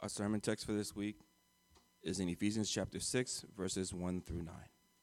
Our sermon text for this week is in Ephesians chapter 6, verses 1 through 9.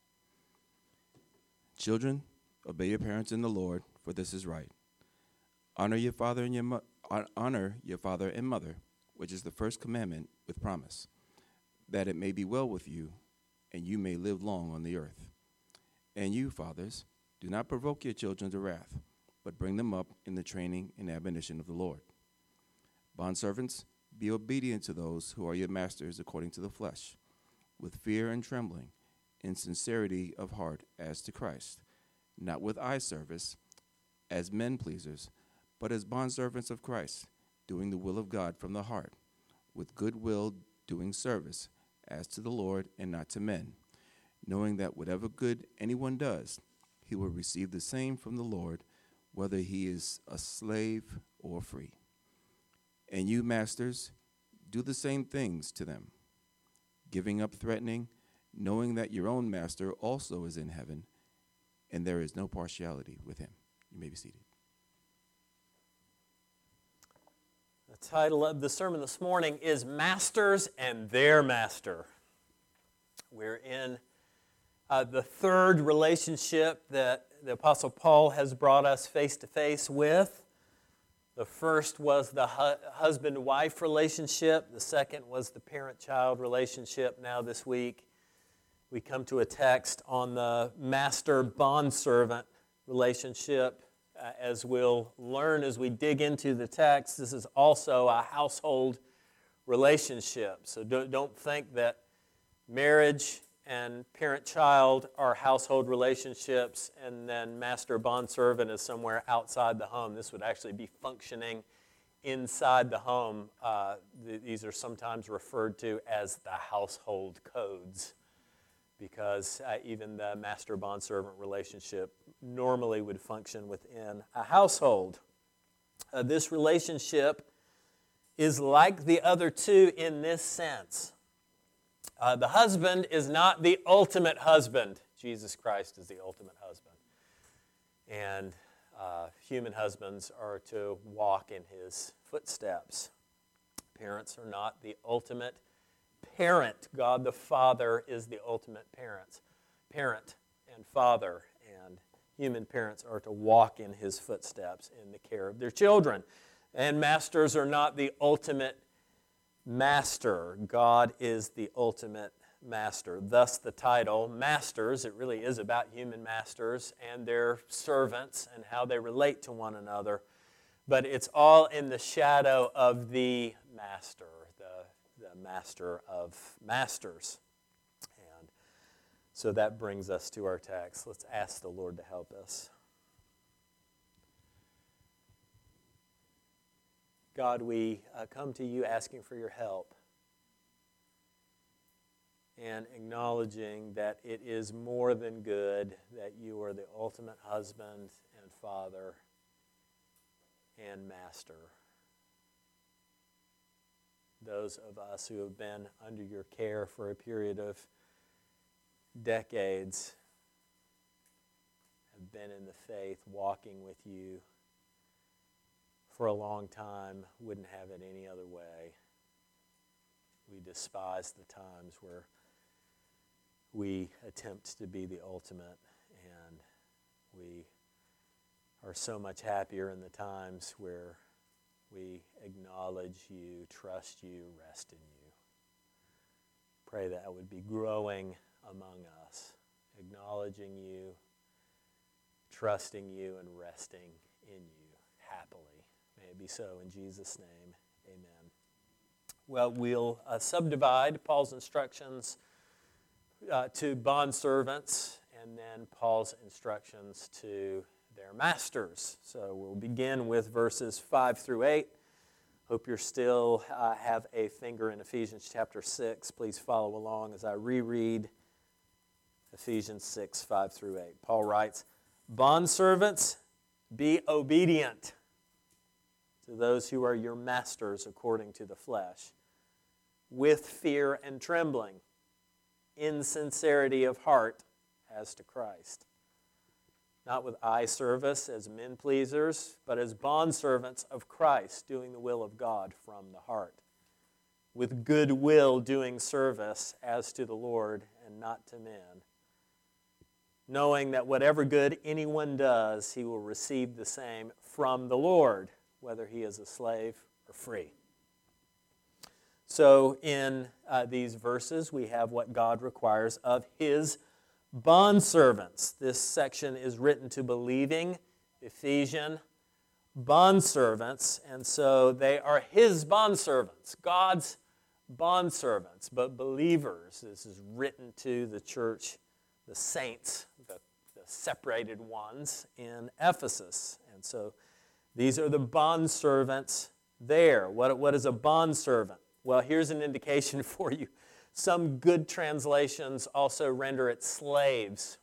Children, obey your parents in the Lord, for this is right. Honor your father and mother, which is the first commandment with promise, that it may be well with you, and you may live long on the earth. And you, fathers, do not provoke your children to wrath, but bring them up in the training and admonition of the Lord. Bondservants, be obedient to those who are your masters according to the flesh, with fear and trembling, in sincerity of heart as to Christ, not with eye service, as men pleasers, but as bondservants of Christ, doing the will of God from the heart, with good will doing service, as to the Lord and not to men, knowing that whatever good anyone does, he will receive the same from the Lord, whether he is a slave or free. And you, masters, do the same things to them, giving up threatening, knowing that your own master also is in heaven, and there is no partiality with him. You may be seated. The title of the sermon this morning is Masters and Their Master. We're in the third relationship that the Apostle Paul has brought us face to face with. The first was the husband-wife relationship. The second was the parent-child relationship. Now this week, we come to a text on the master-bondservant relationship. As we'll learn as we dig into the text, this is also a household relationship. So don't think that marriage and parent-child are household relationships, and then master-bondservant is somewhere outside the home. This would actually be functioning inside the home. These are sometimes referred to as the household codes, because even the master-bondservant relationship normally would function within a household. This relationship is like the other two in this sense. The husband is not the ultimate husband. Jesus Christ is the ultimate husband. And human husbands are to walk in his footsteps. Parents are not the ultimate parent. God the Father is the ultimate parent and father. And human parents are to walk in his footsteps in the care of their children. And masters are not the ultimate master. God is the ultimate master. Thus the title, Masters. It really is about human masters and their servants and how they relate to one another. But it's all in the shadow of the master, the master of masters. And so that brings us to our text. Let's ask the Lord to help us. God, we come to you asking for your help and acknowledging that it is more than good that you are the ultimate husband and father and master. Those of us who have been under your care for a period of decades have been in the faith, walking with you for a long time, wouldn't have it any other way. We despise the times where we attempt to be the ultimate, and we are so much happier in the times where we acknowledge you, trust you, rest in you. Pray that would be growing among us, acknowledging you, trusting you, and resting in you happily. May it be so in Jesus' name, amen. Well, we'll subdivide Paul's instructions to bondservants and then Paul's instructions to their masters. So we'll begin with verses 5 through 8. Hope you still have a finger in Ephesians chapter 6. Please follow along as I reread Ephesians 6, 5 through 8. Paul writes, "Bondservants, be obedient to those who are your masters according to the flesh, with fear and trembling, in sincerity of heart as to Christ. Not with eye service as men pleasers, but as bondservants of Christ, doing the will of God from the heart. with good will doing service as to the Lord and not to men, knowing that whatever good anyone does, he will receive the same from the Lord, whether he is a slave or free. So in these verses, we have what God requires of his bondservants. This section is written to believing Ephesian bondservants, and so they are his bondservants, God's bondservants, but believers. This is written to the church, the saints, the separated ones in Ephesus. And so these are the bondservants there. What is a bondservant? Well, here's an indication for you. Some good translations also render it slaves.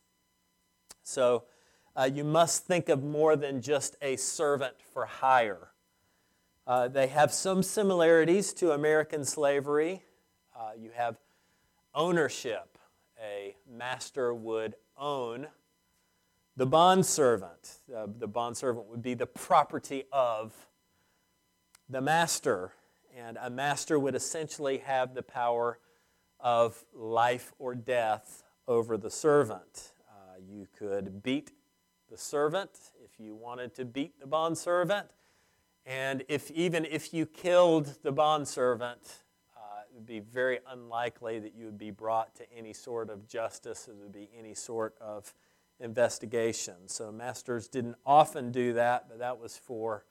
So you must think of more than just a servant for hire. They have some similarities to American slavery. You have ownership. A master would own the bondservant. The bondservant would be the property of the master. And a master would essentially have the power of life or death over the servant. You could beat the servant if you wanted to beat the bondservant. And even if you killed the bondservant, it would be very unlikely that you would be brought to any sort of justice. There would be any sort of investigation. So masters didn't often do that, but that was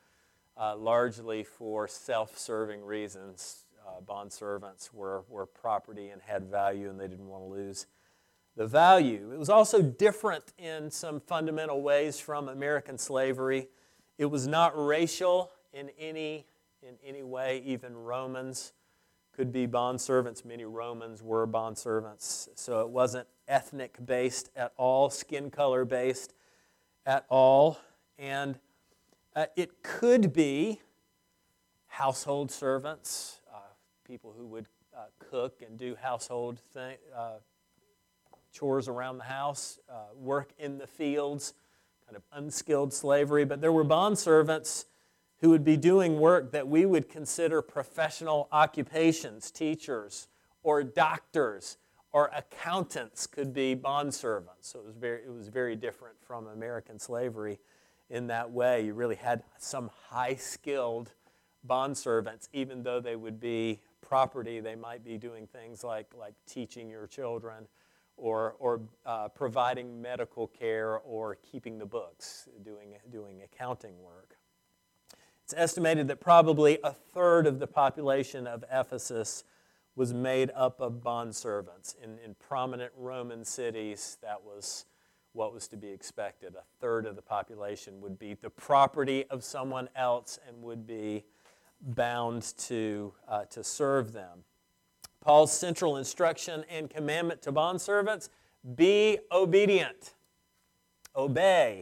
largely for self-serving reasons. Bondservants were property and had value, and they didn't want to lose the value. It was also different in some fundamental ways from American slavery. It was not racial in any way. Even Romans could be bondservants. Many Romans were bondservants. So it wasn't ethnic-based at all, skin color-based at all. And it could be household servants, people who would cook and do household chores around the house, work in the fields, kind of unskilled slavery. But there were bondservants who would be doing work that we would consider professional occupations. Teachers or doctors or accountants could be bondservants. So it was very different from American slavery in that way. You really had some high-skilled bondservants, even though they would be property. They might be doing things like teaching your children or providing medical care or keeping the books, doing accounting work. It's estimated that probably a third of the population of Ephesus was made up of bondservants. In prominent Roman cities, that was what was to be expected. A third of the population would be the property of someone else and would be bound to serve them. Paul's central instruction and commandment to bondservants: be obedient. Obey.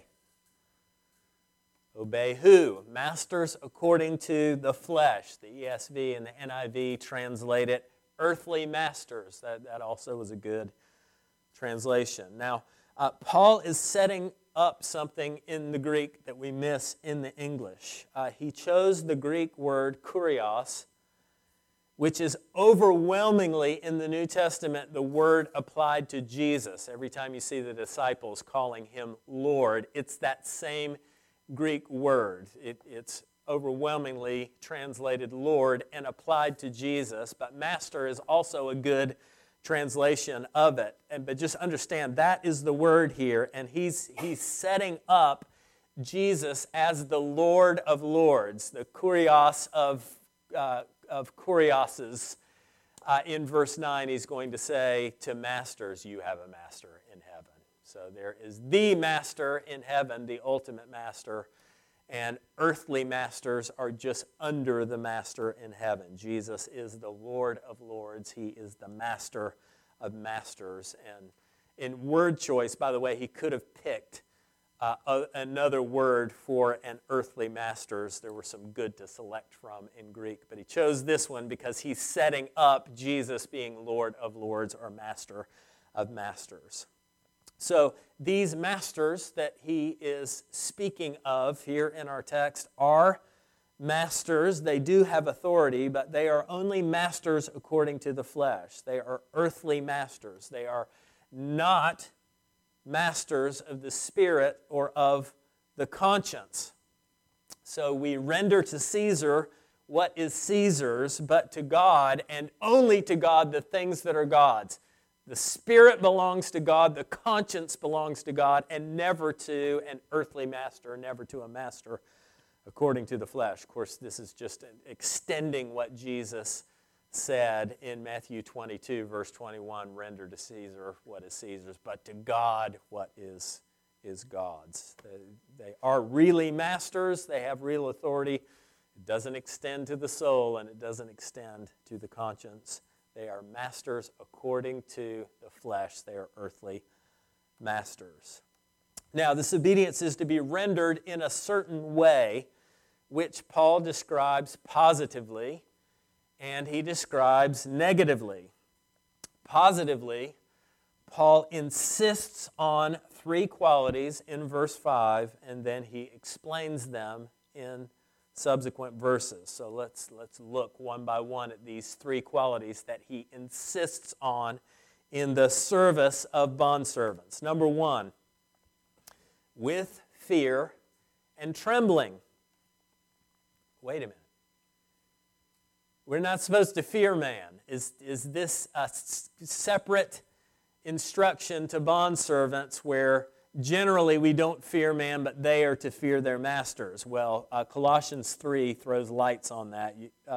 Obey who? Masters according to the flesh. The ESV and the NIV translate it earthly masters. That also was a good translation. Now, Paul is setting up something in the Greek that we miss in the English. He chose the Greek word kurios, which is overwhelmingly in the New Testament the word applied to Jesus. Every time you see the disciples calling him Lord, it's that same Greek word. It's overwhelmingly translated Lord and applied to Jesus, but master is also a good translation of it. But just understand, that is the word here, and he's setting up Jesus as the Lord of Lords, the kurios of kurioses. In verse 9, he's going to say to masters, you have a master in heaven. So there is the master in heaven, the ultimate master, and earthly masters are just under the master in heaven. Jesus is the Lord of Lords. He is the master of masters. And in word choice, by the way, he could have picked another word for an earthly masters. There were some good to select from in Greek, but he chose this one because he's setting up Jesus being Lord of Lords or Master of Masters. So these masters that he is speaking of here in our text are masters. They do have authority, but they are only masters according to the flesh. They are earthly masters. They are not masters of the spirit or of the conscience. So we render to Caesar what is Caesar's, but to God, and only to God, the things that are God's. The spirit belongs to God, the conscience belongs to God, and never to an earthly master, never to a master according to the flesh. Of course, this is just extending what Jesus said in Matthew 22, verse 21, render to Caesar what is Caesar's, but to God what is God's. They are really masters. They have real authority. It doesn't extend to the soul, and it doesn't extend to the conscience. They are masters according to the flesh. They are earthly masters. Now, this obedience is to be rendered in a certain way, which Paul describes positively, and he describes negatively. Positively, Paul insists on three qualities in verse 5, and then he explains them in subsequent verses. So let's look one by one at these three qualities that he insists on in the service of bondservants. Number one, with fear and trembling. Wait a minute. We're not supposed to fear man. Is this a separate instruction to bondservants where generally we don't fear man, but they are to fear their masters? Well, Colossians 3 throws light on that.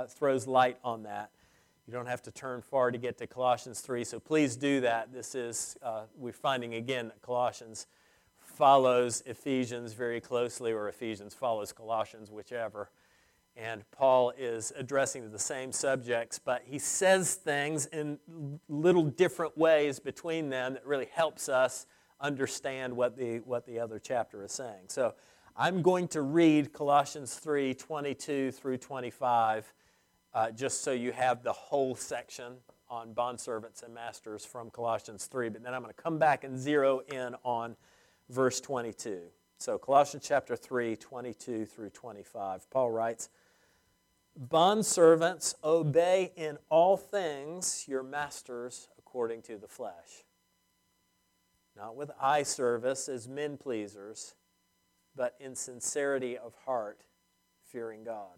You don't have to turn far to get to Colossians 3, so please do that. This is, we're finding again that Colossians follows Ephesians very closely, or Ephesians follows Colossians, whichever. And Paul is addressing the same subjects, but he says things in little different ways between them that really helps us understand what the other chapter is saying. So I'm going to read Colossians 3, 22 through 25, just so you have the whole section on bondservants and masters from Colossians 3. But then I'm going to come back and zero in on verse 22. So Colossians chapter 3, 22 through 25. Paul writes, bondservants, obey in all things your masters according to the flesh, not with eye service as men pleasers, but in sincerity of heart, fearing God.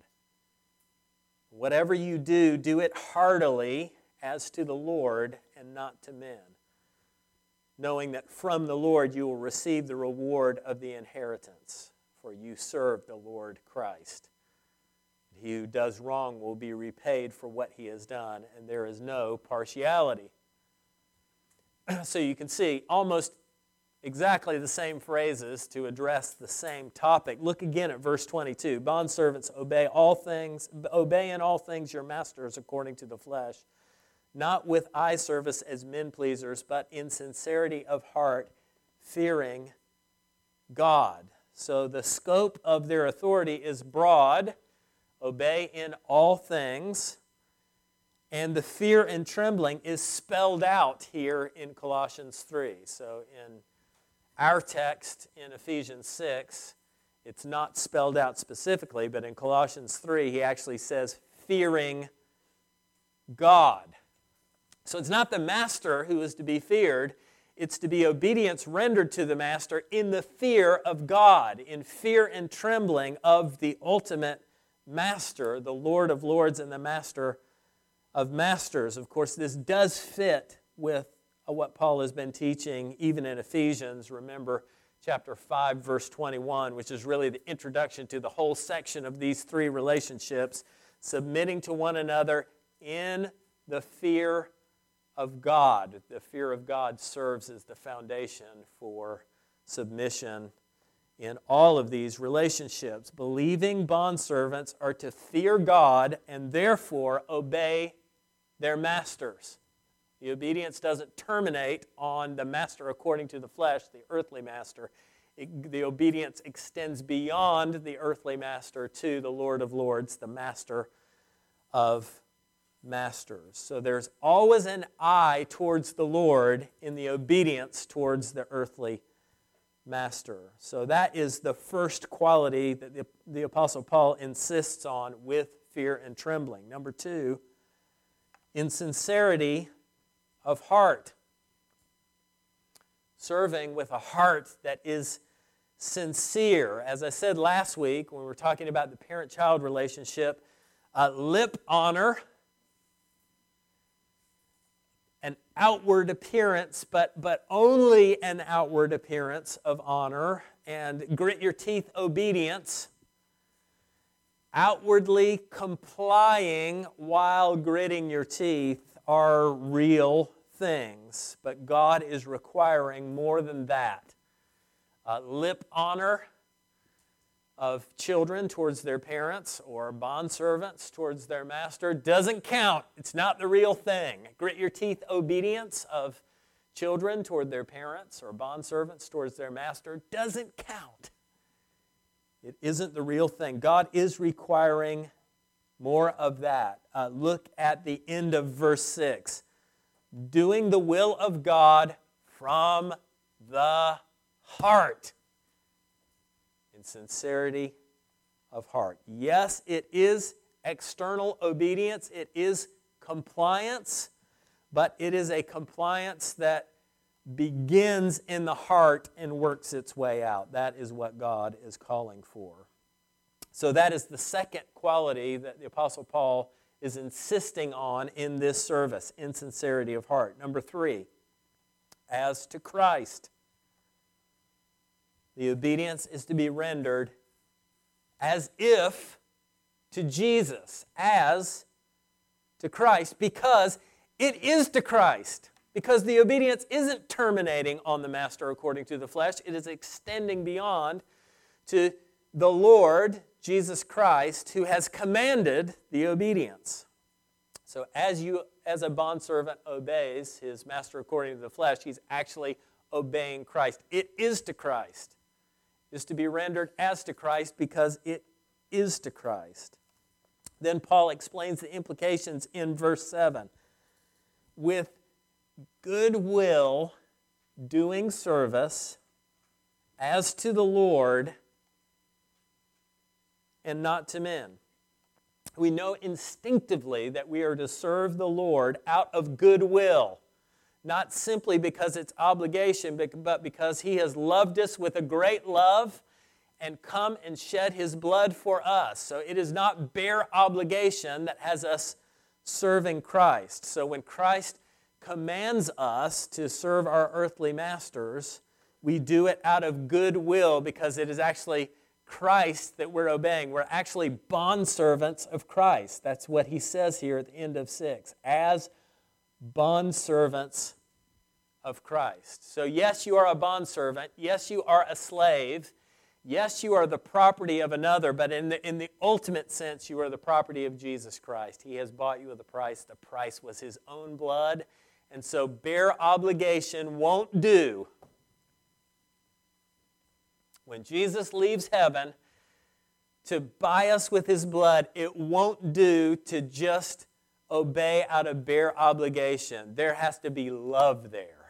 Whatever you do, do it heartily as to the Lord and not to men, knowing that from the Lord you will receive the reward of the inheritance, for you serve the Lord Christ. He who does wrong will be repaid for what he has done, and there is no partiality. So you can see almost exactly the same phrases to address the same topic. Look again at verse 22. Bondservants, obey in all things your masters according to the flesh, not with eye service as men pleasers, but in sincerity of heart, fearing God. So the scope of their authority is broad. Obey in all things. And the fear and trembling is spelled out here in Colossians 3. So in our text in Ephesians 6, it's not spelled out specifically, but in Colossians 3, he actually says, fearing God. So it's not the master who is to be feared. It's to be obedience rendered to the master in the fear of God, in fear and trembling of the ultimate master, the Lord of lords and the master of masters. Of course, this does fit with what Paul has been teaching even in Ephesians. Remember chapter 5, verse 21, which is really the introduction to the whole section of these three relationships, submitting to one another in the fear of God. The fear of God serves as the foundation for submission in all of these relationships. Believing bondservants are to fear God and therefore obey their masters. The obedience doesn't terminate on the master according to the flesh, the earthly master. The obedience extends beyond the earthly master to the Lord of lords, the master of masters. So there's always an eye towards the Lord in the obedience towards the earthly master. So that is the first quality that the Apostle Paul insists on with fear and trembling. Number 2, in sincerity of heart. Serving with a heart that is sincere. As I said last week when we were talking about the parent-child relationship, lip honor, an outward appearance, but only an outward appearance of honor, and grit your teeth obedience, outwardly complying while gritting your teeth are real things, but God is requiring more than that. Lip honor of children towards their parents or bondservants towards their master doesn't count. It's not the real thing. Grit your teeth obedience of children toward their parents or bondservants towards their master doesn't count. It isn't the real thing. God is requiring more of that. Look at the end of verse 6. Doing the will of God from the heart. In sincerity of heart. Yes, it is external obedience. It is compliance. But it is a compliance that begins in the heart and works its way out. That is what God is calling for. So that is the second quality that the Apostle Paul is insisting on in this service, in sincerity of heart. Number 3, as to Christ. The obedience is to be rendered as if to Jesus, as to Christ, because it is to Christ. Because the obedience isn't terminating on the master according to the flesh. It is extending beyond to the Lord, Jesus Christ, who has commanded the obedience. So as a bondservant obeys his master according to the flesh, he's actually obeying Christ. It is to Christ. It is to be rendered as to Christ because it is to Christ. Then Paul explains the implications in verse 7. With good will, doing service as to the Lord and not to men. We know instinctively that we are to serve the Lord out of good will, not simply because it's obligation, but because He has loved us with a great love and come and shed His blood for us. So it is not bare obligation that has us serving Christ. So when Christ commands us to serve our earthly masters, we do it out of good will because it is actually Christ that we're obeying. We're actually bondservants of Christ. That's what he says here at the end of 6. As bondservants of Christ. So yes, you are a bondservant. Yes, you are a slave. Yes, you are the property of another, but in the ultimate sense, you are the property of Jesus Christ. He has bought you with a price. The price was His own blood. And so bare obligation won't do. When Jesus leaves heaven to buy us with His blood, it won't do to just obey out of bare obligation. There has to be love there.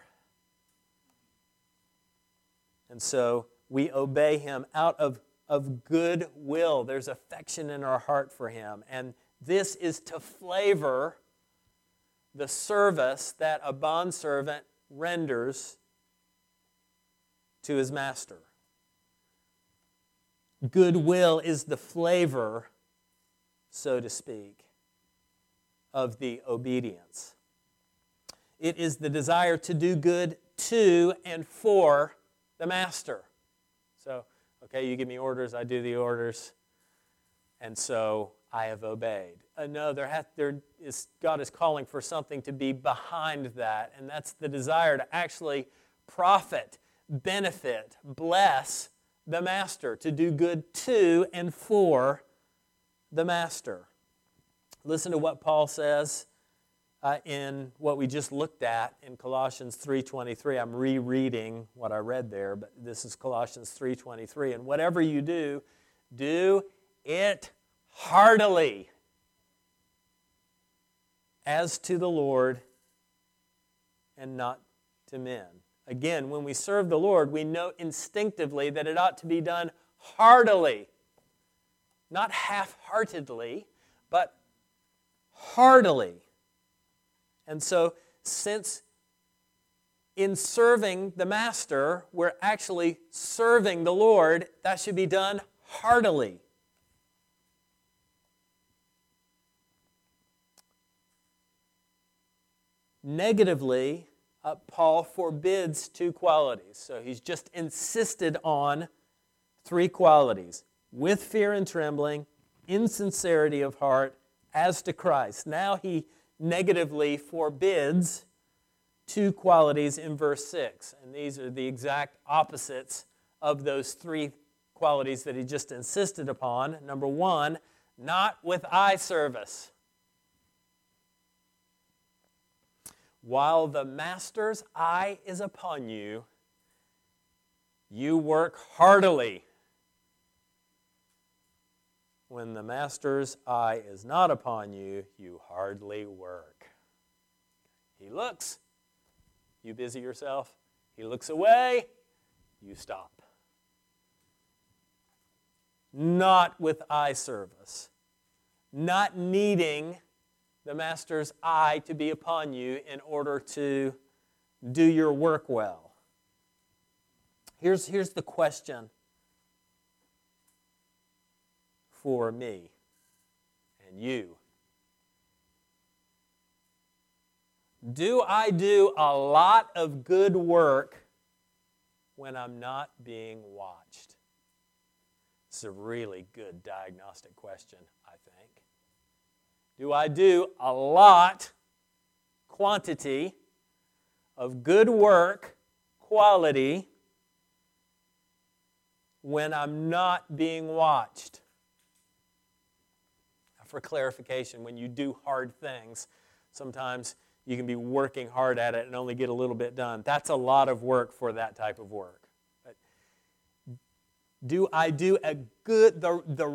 And so we obey Him out of good will. There's affection in our heart for Him. And this is to flavor the service that a bondservant renders to his master. Goodwill is the flavor, so to speak, of the obedience. It is the desire to do good to and for the master. So, okay, you give me orders, I do the orders, and so I have obeyed. No, God is calling for something to be behind that, and that's the desire to actually profit, benefit, bless the master, to do good to and for the master. Listen to what Paul says in what we just looked at in Colossians 3:23. I'm rereading what I read there, but this is Colossians 3:23. And whatever you do, do it heartily, as to the Lord and not to men. Again, when we serve the Lord, we know instinctively that it ought to be done heartily. Not half-heartedly, but heartily. And so, since in serving the Master, we're actually serving the Lord, that should be done heartily. Negatively, Paul forbids two qualities. So he's just insisted on three qualities: with fear and trembling, in sincerity of heart, as to Christ. Now he negatively forbids two qualities in verse 6. And these are the exact opposites of those three qualities that he just insisted upon. Number one, not with eye service. While the master's eye is upon you, you work heartily. When the master's eye is not upon you, you hardly work. He looks, you busy yourself. He looks away, you stop. Not with eye service. Not needing the master's eye to be upon you in order to do your work well. Here's the question for me and you. Do I do a lot of good work when I'm not being watched? It's a really good diagnostic question, I think. Do I do a lot, quantity, of good work, quality, when I'm not being watched? For clarification, when you do hard things, sometimes you can be working hard at it and only get a little bit done. That's a lot of work for that type of work. But do I do a good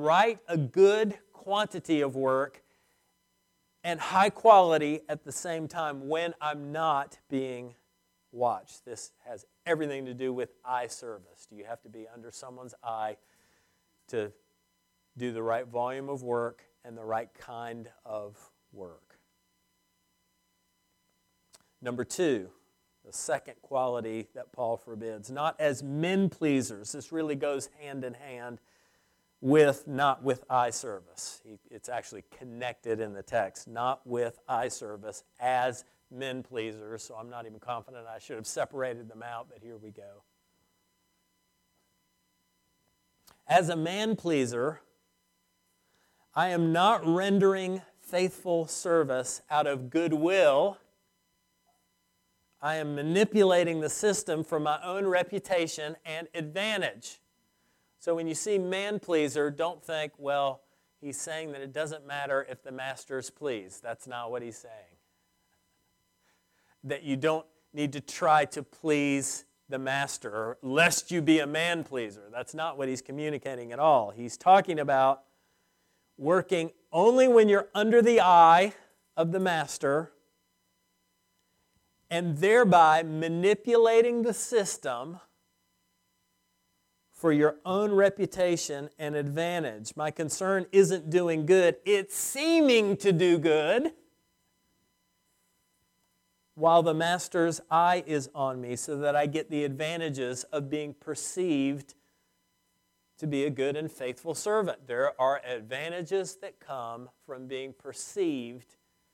quantity of work and high quality at the same time when I'm not being watched? This has everything to do with eye service. Do you have to be under someone's eye to do the right volume of work and the right kind of work? Number two, the second quality that Paul forbids, not as men pleasers. This really goes hand in hand with not with eye service. It's actually connected in the text. Not with eye service as men pleasers. So I'm not even confident I should have separated them out, but here we go. As a man pleaser, I am not rendering faithful service out of goodwill. I am manipulating the system for my own reputation and advantage. So when you see man-pleaser, don't think, well, he's saying that it doesn't matter if the master's pleased. That's not what he's saying. That you don't need to try to please the master, lest you be a man-pleaser. That's not what he's communicating at all. He's talking about working only when you're under the eye of the master and thereby manipulating the system for your own reputation and advantage. My concern isn't doing good. It's seeming to do good while the master's eye is on me so that I get the advantages of being perceived to be a good and faithful servant. There are advantages that come from being perceived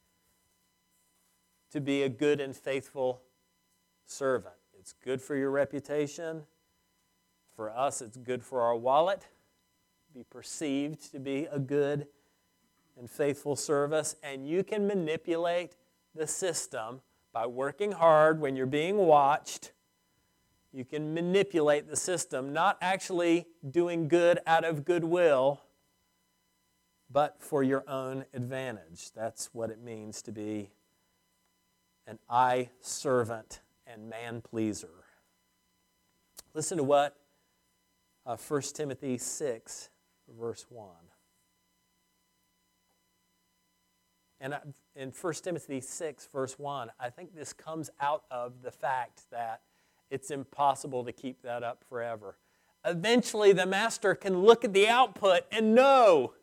to be a good and faithful servant. It's good for your reputation. For us, it's good for our wallet. Be perceived to be a good and faithful service. And you can manipulate the system by working hard when you're being watched. You can manipulate the system, not actually doing good out of goodwill, but for your own advantage. That's what it means to be an eye servant and man pleaser. Listen to what 1 Timothy 6, verse 1. And in 1 Timothy 6, verse 1, I think this comes out of the fact that it's impossible to keep that up forever. Eventually, the master can look at the output and know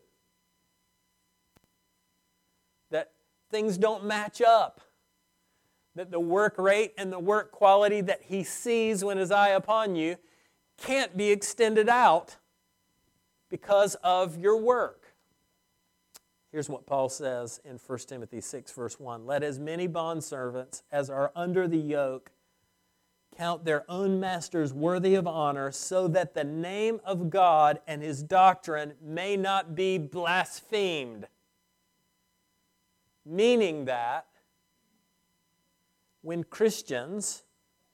that things don't match up, that the work rate and the work quality that he sees when his eye upon you can't be extended out because of your work. Here's what Paul says in 1 Timothy 6, verse 1. Let as many bondservants as are under the yoke count their own masters worthy of honor, so that the name of God and His doctrine may not be blasphemed. Meaning that when Christians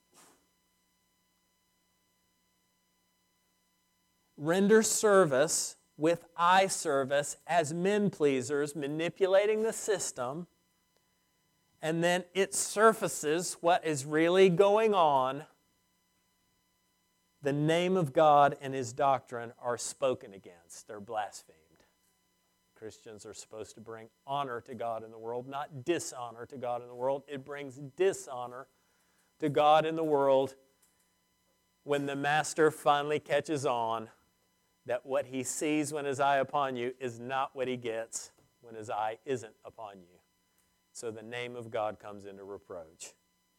render service with eye service as men pleasers, manipulating the system, and then it surfaces what is really going on, the name of God and His doctrine are spoken against. They're blasphemed. Christians are supposed to bring honor to God in the world, not dishonor to God in the world. It brings dishonor to God in the world when the master finally catches on that what he sees when his eye upon you is not what he gets when his eye isn't upon you. So the name of God comes into reproach.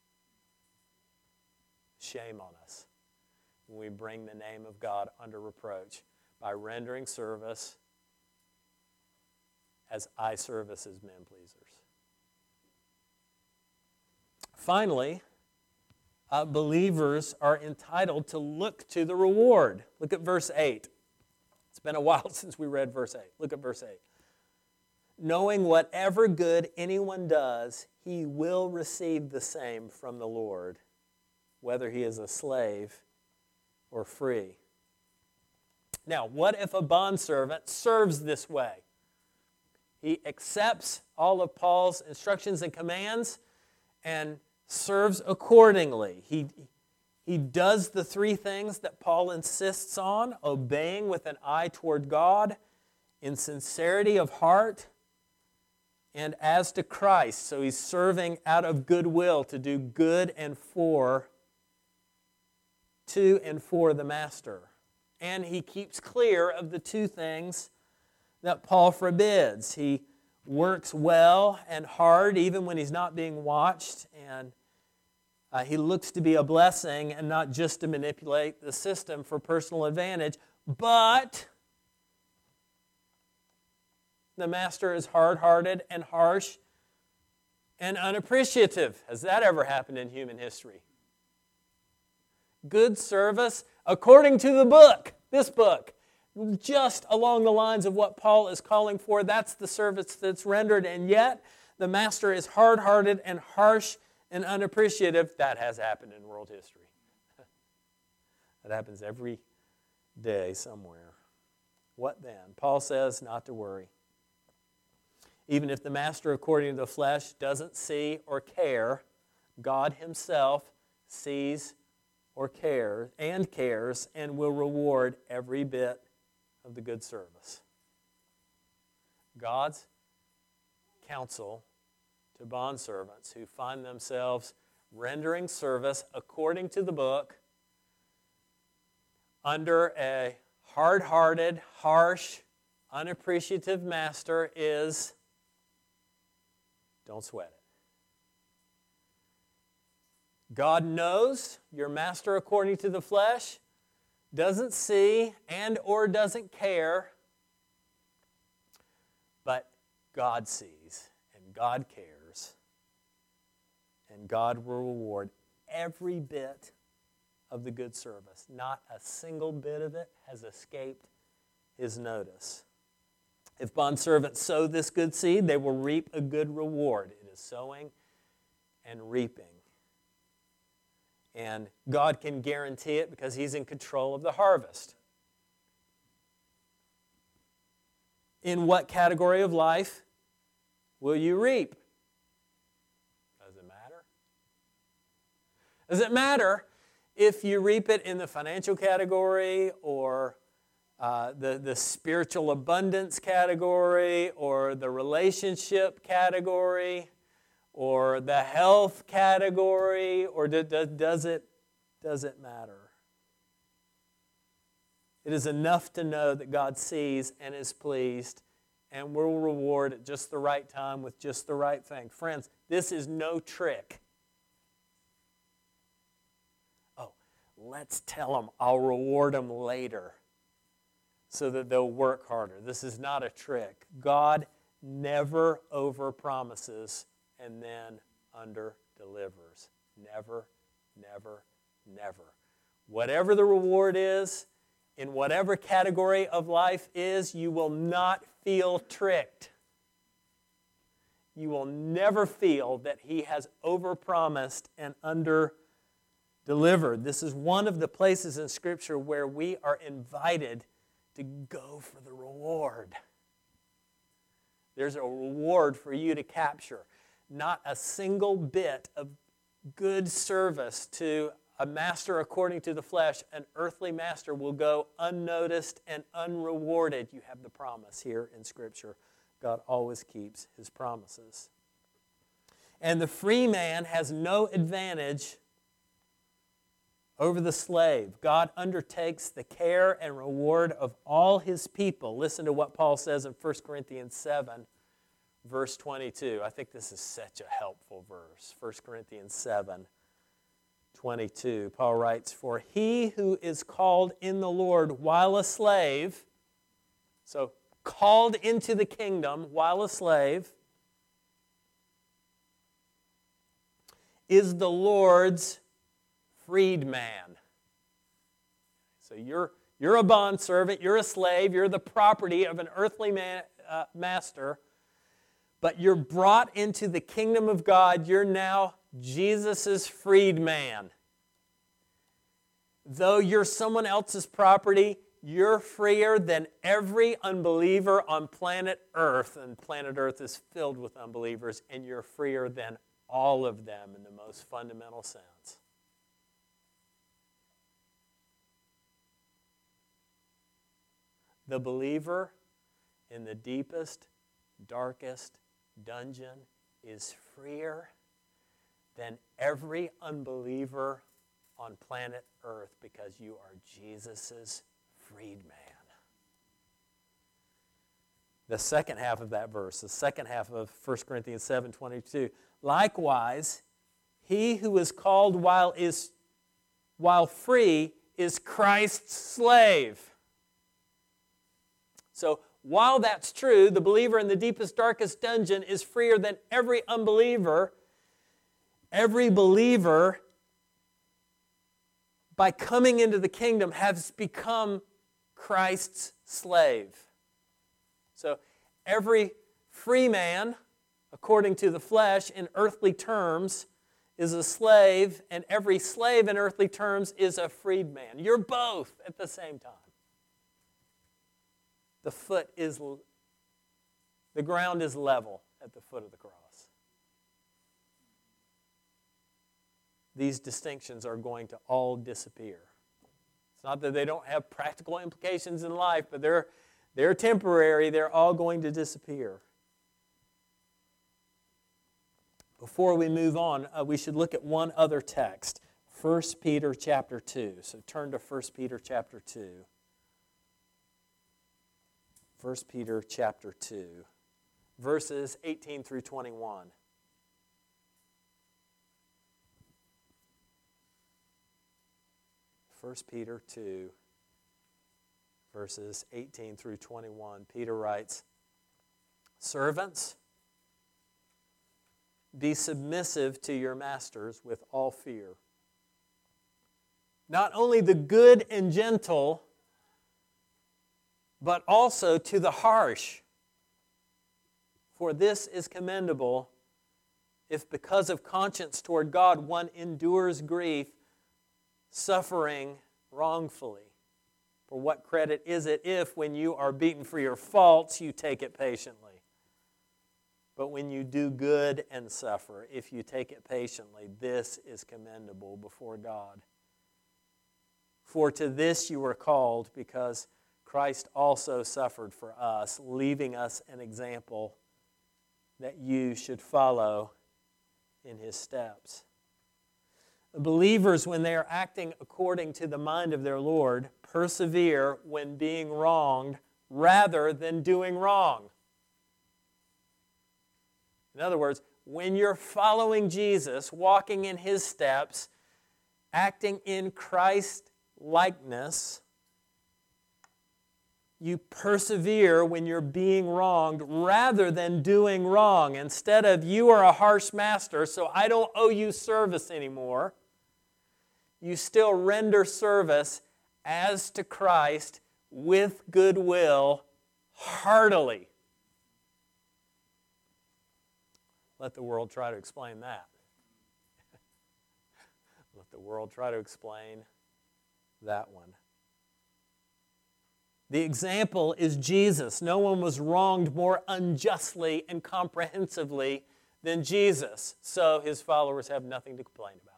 Shame on us when we bring the name of God under reproach by rendering service as eye service as men pleasers. Finally, believers are entitled to look to the reward. Look at verse 8. It's been a while since we read verse 8. Look at verse 8. Knowing whatever good anyone does, he will receive the same from the Lord, whether he is a slave or free. Now, what if a bondservant serves this way? He accepts all of Paul's instructions and commands and serves accordingly. He does the three things that Paul insists on: obeying with an eye toward God, in sincerity of heart, and as to Christ. So he's serving out of goodwill to do good and to and for the master. And he keeps clear of the two things that Paul forbids. He works well and hard even when he's not being watched, and he looks to be a blessing and not just to manipulate the system for personal advantage. But the master is hard-hearted and harsh and unappreciative. Has that ever happened in human history? Good service according to the book, this book, just along the lines of what Paul is calling for. That's the service that's rendered, and yet the master is hard-hearted and harsh and unappreciative. That has happened in world history. That happens every day somewhere. What then? Paul says not to worry. Even if the master, according to the flesh, doesn't see or care, God Himself sees or cares and will reward every bit of the good service. God's counsel to bondservants who find themselves rendering service according to the book under a hard-hearted, harsh, unappreciative master is: don't sweat it. God knows your master according to the flesh doesn't see and or doesn't care, but God sees and God cares, and God will reward every bit of the good service. Not a single bit of it has escaped His notice. If bondservants sow this good seed, they will reap a good reward. It is sowing and reaping. And God can guarantee it because He's in control of the harvest. In what category of life will you reap? Does it matter? Does it matter if you reap it in the financial category or the spiritual abundance category or the relationship category or the health category, or does it does it matter? It is enough to know that God sees and is pleased and will reward at just the right time with just the right thing. Friends, this is no trick. Oh, let's tell them I'll reward them later so that they'll work harder. This is not a trick. God never overpromises and then underdelivers. Never, never, never. Whatever the reward is, in whatever category of life is, you will not feel tricked. You will never feel that He has overpromised and underdelivered. This is one of the places in Scripture where we are invited to go for the reward. There's a reward for you to capture. Not a single bit of good service to a master according to the flesh, an earthly master, will go unnoticed and unrewarded. You have the promise here in Scripture. God always keeps His promises. And the free man has no advantage over the slave. God undertakes the care and reward of all His people. Listen to what Paul says in 1 Corinthians 7, verse 22. I think this is such a helpful verse. 1 Corinthians 7, 22. Paul writes, "For he who is called in the Lord while a slave," so called into the kingdom while a slave, "is the Lord's freedman." So you're a bondservant, you're a slave, you're the property of an earthly master, but you're brought into the kingdom of God. You're now Jesus' freedman. Though you're someone else's property, you're freer than every unbeliever on planet Earth, and planet Earth is filled with unbelievers, and you're freer than all of them in the most fundamental sense. The believer in the deepest, darkest dungeon is freer than every unbeliever on planet Earth because you are Jesus' freedman. The second half of that verse, the second half of 1 Corinthians 7:22, "Likewise, he who is called while free is Christ's slave." So while that's true, the believer in the deepest, darkest dungeon is freer than every unbeliever. Every believer, by coming into the kingdom, has become Christ's slave. So every free man, according to the flesh, in earthly terms, is a slave, and every slave in earthly terms is a freedman. You're both at the same time. The ground is level at the foot of the cross. These distinctions are going to all disappear. It's not that they don't have practical implications in life, but they're temporary. They're all going to disappear. Before we move on, we should look at one other text, 1 Peter chapter 2. So turn to 1 Peter chapter 2. 1 Peter chapter 2, verses 18 through 21. 1 Peter 2, verses 18 through 21. Peter writes, "Servants, be submissive to your masters with all fear. Not only the good and gentle, but also to the harsh. For this is commendable if because of conscience toward God one endures grief, suffering wrongfully. For what credit is it if, when you are beaten for your faults, you take it patiently? But when you do good and suffer, if you take it patiently, this is commendable before God. For to this you were called, because Christ also suffered for us, leaving us an example that you should follow in His steps." Believers, when they are acting according to the mind of their Lord, persevere when being wronged rather than doing wrong. In other words, when you're following Jesus, walking in His steps, acting in Christ likeness, you persevere when you're being wronged rather than doing wrong. Instead of, you are a harsh master, so I don't owe you service anymore, you still render service as to Christ with goodwill, heartily. Let the world try to explain that. Let the world try to explain that one. The example is Jesus. No one was wronged more unjustly and comprehensively than Jesus, so His followers have nothing to complain about.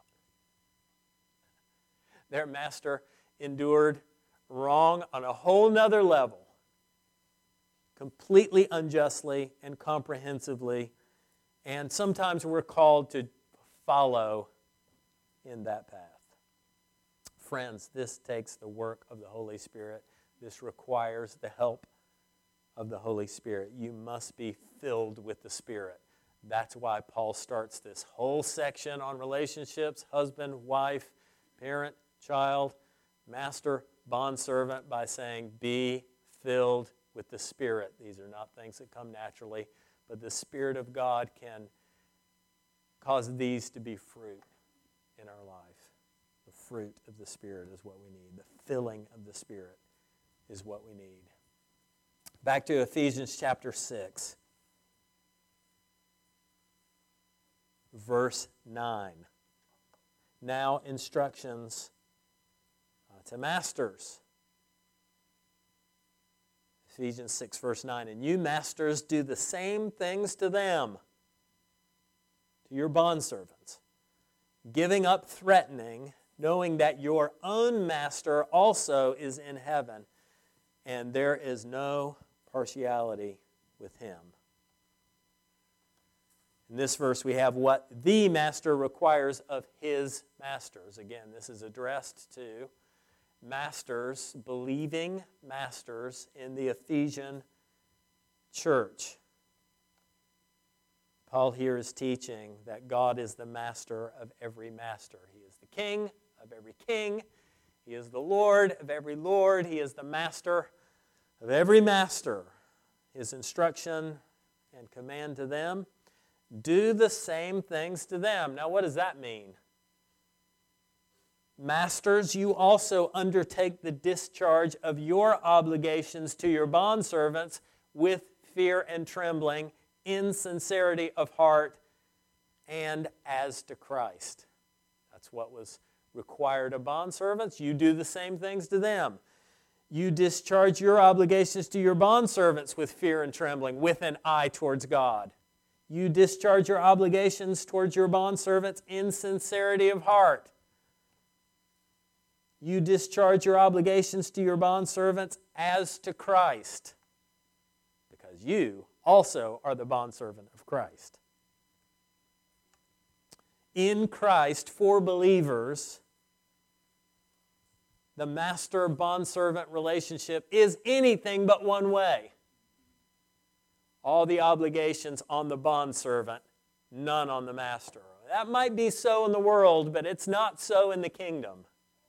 Their master endured wrong on a whole nother level, completely unjustly and comprehensively, and sometimes we're called to follow in that path. Friends, this takes the work of the Holy Spirit. This requires the help of the Holy Spirit. You must be filled with the Spirit. That's why Paul starts this whole section on relationships, husband, wife, parent, child, master, bondservant, by saying, be filled with the Spirit. These are not things that come naturally, but the Spirit of God can cause these to be fruit in our life. The fruit of the Spirit is what we need. The filling of the Spirit is what we need. Back to Ephesians chapter 6, verse 9. Now instructions to masters. Ephesians 6, verse 9. And you masters, do the same things to them, to your bondservants, giving up threatening, knowing that your own master also is in heaven, and there is no partiality with Him. In this verse, we have what the master requires of his masters. Again, this is addressed to masters, believing masters in the Ephesian church. Paul here is teaching that God is the master of every master. He is the king of every king. He is the Lord of every Lord. He is the master of every master. His instruction and command to them, do the same things to them. Now, what does that mean? Masters, you also undertake the discharge of your obligations to your bondservants with fear and trembling, in sincerity of heart, and as to Christ. That's what was required of bondservants. You do the same things to them. You discharge your obligations to your bondservants with fear and trembling, with an eye towards God. You discharge your obligations towards your bondservants in sincerity of heart. You discharge your obligations to your bondservants as to Christ, because you also are the bondservant of Christ. In Christ, for believers, the master-bondservant relationship is anything but one way. All the obligations on the bondservant, none on the master. That might be so in the world, but it's not so in the kingdom.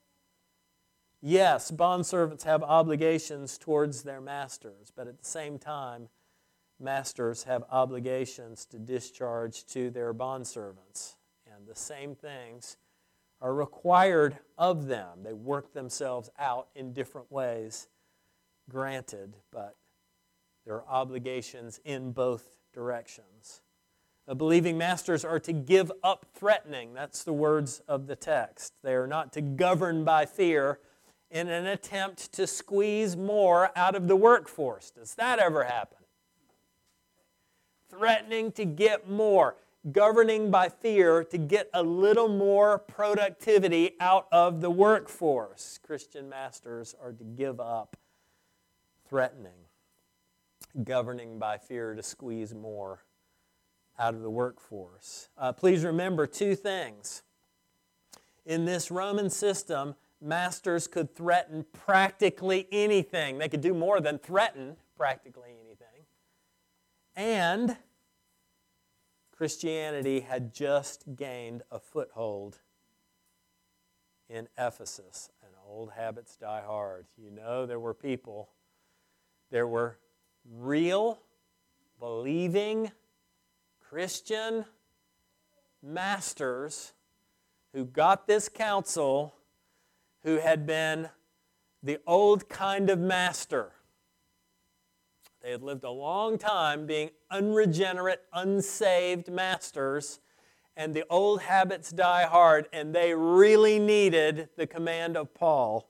Yes, bondservants have obligations towards their masters, but at the same time, masters have obligations to discharge to their bondservants. And the same things are required of them. They work themselves out in different ways, granted, but there are obligations in both directions. Believing masters are to give up threatening. That's the words of the text. They are not to govern by fear in an attempt to squeeze more out of the workforce. Does that ever happen? Threatening to get more. Governing by fear to get a little more productivity out of the workforce. Christian masters are to give up threatening. Governing by fear to squeeze more out of the workforce. Please remember two things. In this Roman system, masters could threaten practically anything. They could do more than threaten practically anything. And Christianity had just gained a foothold in Ephesus. And old habits die hard. You know, there were people, there were real, believing, Christian masters who got this counsel, who had been the old kind of master. They had lived a long time being unregenerate, unsaved masters, and the old habits die hard, and they really needed the command of Paul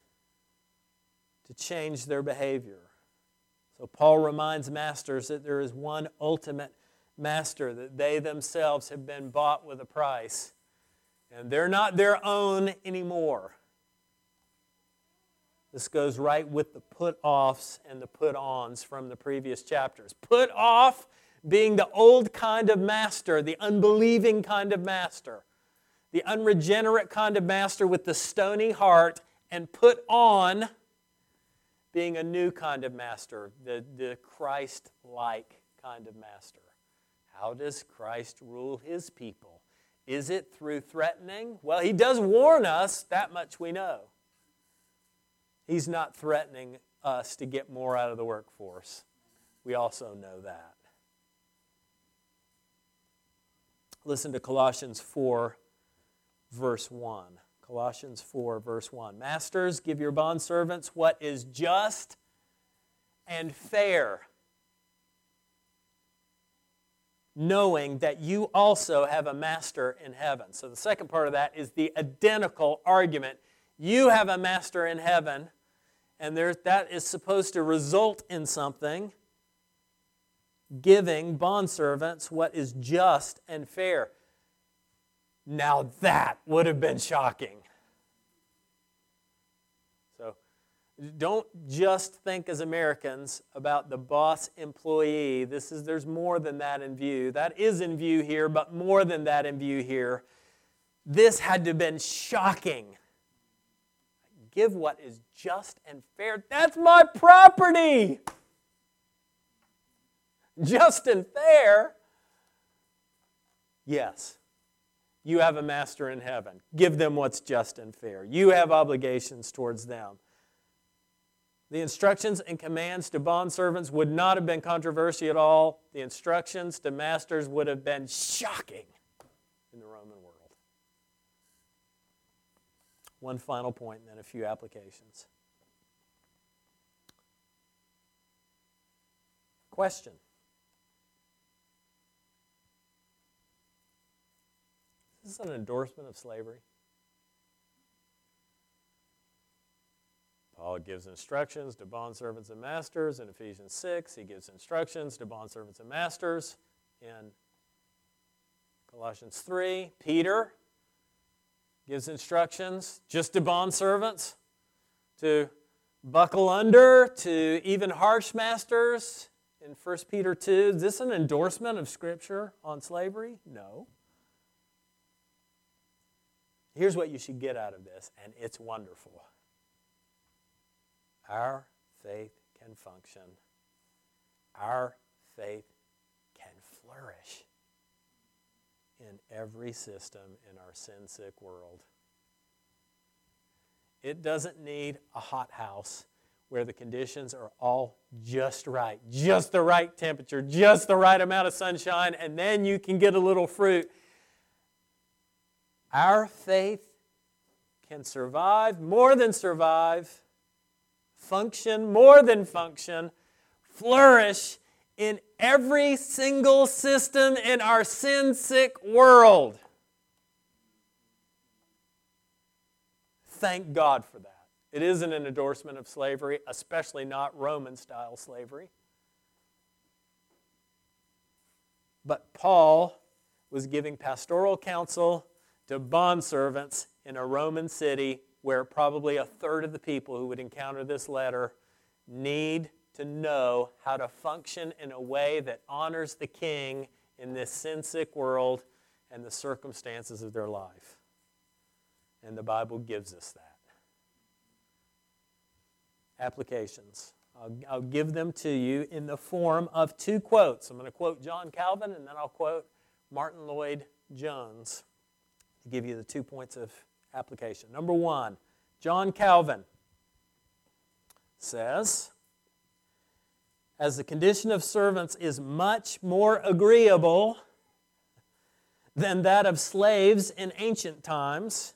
to change their behavior. So Paul reminds masters that there is one ultimate master, that they themselves have been bought with a price, and they're not their own anymore. This goes right with the put-offs and the put-ons from the previous chapters. Put off being the old kind of master, the unbelieving kind of master, the unregenerate kind of master with the stony heart, and put on being a new kind of master, the Christ-like kind of master. How does Christ rule His people? Is it through threatening? Well, He does warn us, that much we know. He's not threatening us to get more out of the workforce. We also know that. Listen to Colossians 4, verse 1. Colossians 4, verse 1. Masters, give your bondservants what is just and fair, knowing that you also have a master in heaven. So the second part of that is the identical argument. You have a master in heaven, and that is supposed to result in something. Giving bondservants what is just and fair. Now that would have been shocking. So don't just think as Americans about the boss-employee. There's more than that in view. That is in view here, but more than that in view here. This had to have been shocking. Give what is just and fair. That's my property. Just and fair? Yes. You have a master in heaven. Give them what's just and fair. You have obligations towards them. The instructions and commands to bondservants would not have been controversial at all. The instructions to masters would have been shocking in the Roman world. One final point and then a few applications. Question. Is this an endorsement of slavery? Paul gives instructions to bondservants and masters in Ephesians 6. He gives instructions to bondservants and masters in Colossians 3. Peter gives instructions just to bondservants to buckle under, to even harsh masters in 1 Peter 2. Is this an endorsement of Scripture on slavery? No. Here's what you should get out of this, and it's wonderful. Our faith can function. Our faith can flourish in every system in our sin-sick world. It doesn't need a hothouse where the conditions are all just right, just the right temperature, just the right amount of sunshine, and then you can get a little fruit. Our faith can survive, more than survive, function, more than function, flourish in every single system in our sin-sick world. Thank God for that. It isn't an endorsement of slavery, especially not Roman-style slavery. But Paul was giving pastoral counsel to bondservants in a Roman city where probably a third of the people who would encounter this letter need to know how to function in a way that honors the king in this sin-sick world and the circumstances of their life. And the Bible gives us that. Applications. I'll give them to you in the form of two quotes. I'm going to quote John Calvin, and then I'll quote Martin Lloyd-Jones to give you the 2 points of application. Number one, John Calvin says, as the condition of servants is much more agreeable than that of slaves in ancient times,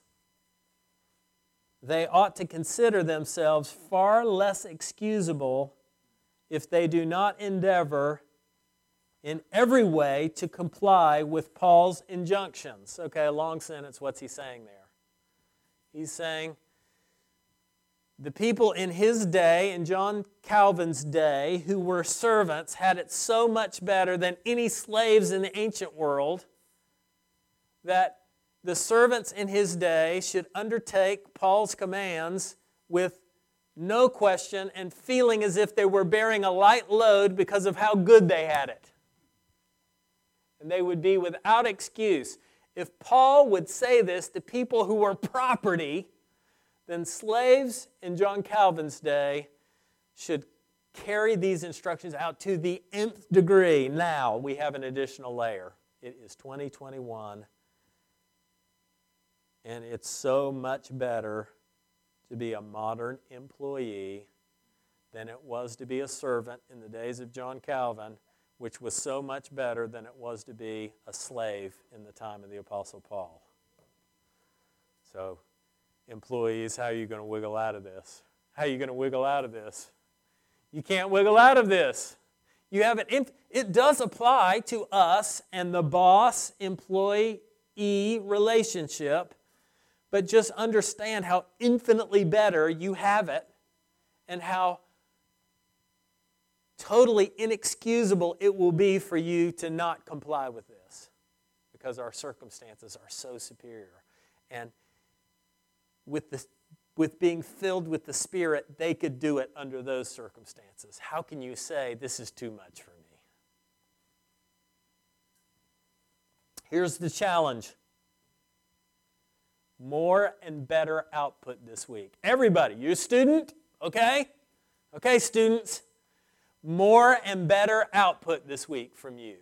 they ought to consider themselves far less excusable if they do not endeavor in every way to comply with Paul's injunctions. Okay, a long sentence. What's he saying there? He's saying the people in his day, in John Calvin's day, who were servants, had it so much better than any slaves in the ancient world that the servants in his day should undertake Paul's commands with no question and feeling as if they were bearing a light load because of how good they had it. And they would be without excuse. If Paul would say this to people who were property, then slaves in John Calvin's day should carry these instructions out to the nth degree. Now we have an additional layer. It is 2021. And it's so much better to be a modern employee than it was to be a servant in the days of John Calvin, which was so much better than it was to be a slave in the time of the Apostle Paul. So, employees, how are you going to wiggle out of this? How are you going to wiggle out of this? You can't wiggle out of this. You have it does apply to us and the boss-employee relationship, but just understand how infinitely better you have it and how totally inexcusable it will be for you to not comply with this because our circumstances are so superior. And with being filled with the Spirit, they could do it under those circumstances. How can you say, this is too much for me? Here's the challenge. More and better output this week. Everybody, you a student? Okay? Okay, students. More and better output this week from you.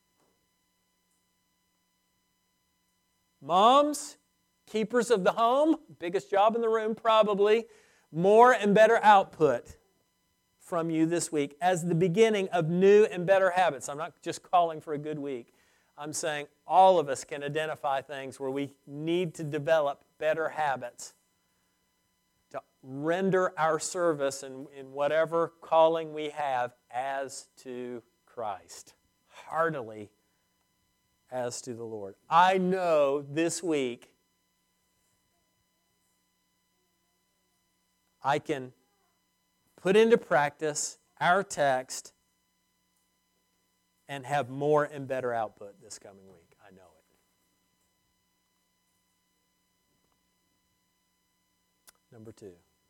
Moms, keepers of the home, biggest job in the room probably. More and better output from you this week as the beginning of new and better habits. I'm not just calling for a good week. I'm saying all of us can identify things where we need to develop better habits to render our service in whatever calling we have as to Christ, heartily as to the Lord. I know this week I can put into practice our text and have more and better output this coming week. I know it. Number two.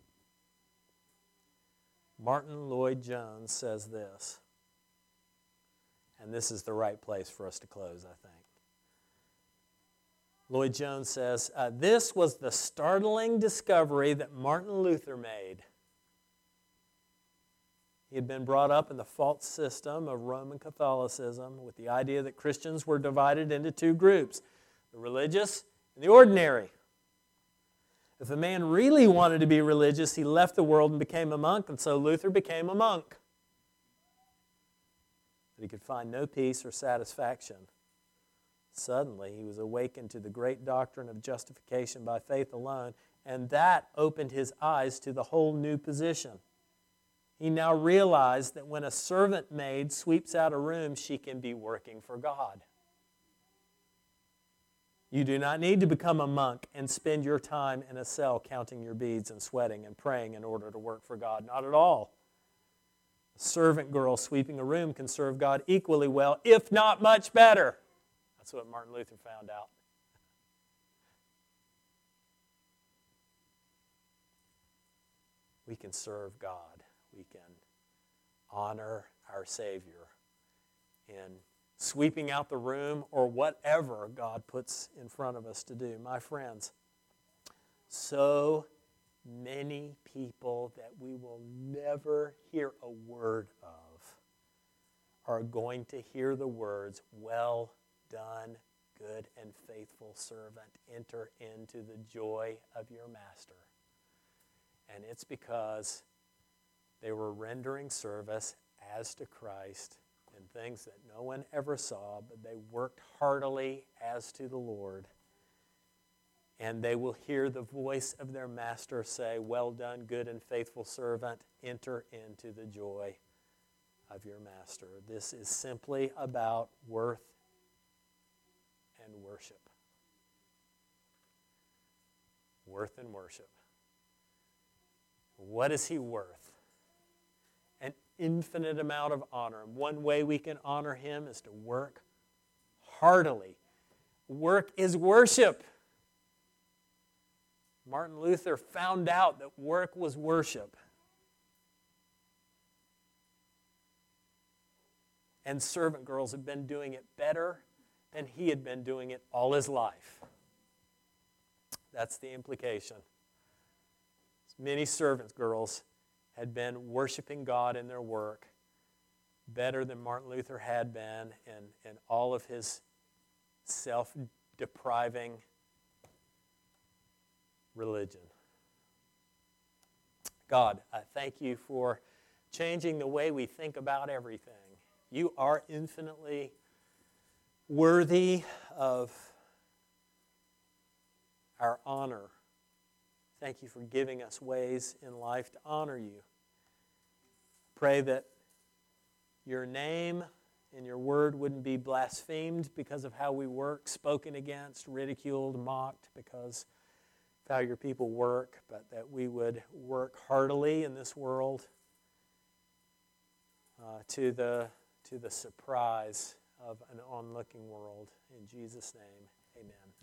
Martin Lloyd-Jones says this, and this is the right place for us to close, I think. Lloyd-Jones says, this was the startling discovery that Martin Luther made. He had been brought up in the false system of Roman Catholicism with the idea that Christians were divided into two groups, the religious and the ordinary. If a man really wanted to be religious, he left the world and became a monk, and so Luther became a monk. But he could find no peace or satisfaction. Suddenly, he was awakened to the great doctrine of justification by faith alone, and that opened his eyes to the whole new position. He now realized that when a servant maid sweeps out a room, she can be working for God. You do not need to become a monk and spend your time in a cell counting your beads and sweating and praying in order to work for God. Not at all. A servant girl sweeping a room can serve God equally well, if not much better. That's what Martin Luther found out. We can serve God. We can honor our Savior in sweeping out the room or whatever God puts in front of us to do. My friends, so many people that we will never hear a word of are going to hear the words, "Well done, good and faithful servant. Enter into the joy of your master." And it's because they were rendering service as to Christ in things that no one ever saw, but they worked heartily as to the Lord. And they will hear the voice of their master say, "Well done, good and faithful servant. Enter into the joy of your master." This is simply about worth and worship. Worth and worship. What is he worth? An infinite amount of honor. And one way we can honor him is to work heartily. Work is worship. Martin Luther found out that work was worship. And servant girls have been doing it better than he had been doing it all his life. That's the implication. Many servant girls had been worshiping God in their work better than Martin Luther had been in all of his self-depriving religion. God, I thank you for changing the way we think about everything. You are infinitely worthy of our honor. Thank you for giving us ways in life to honor you. Pray that your name and your word wouldn't be blasphemed because of how we work, spoken against, ridiculed, mocked because of how your people work, but that we would work heartily in this world to the surprise of an onlooking world. In Jesus' name, amen.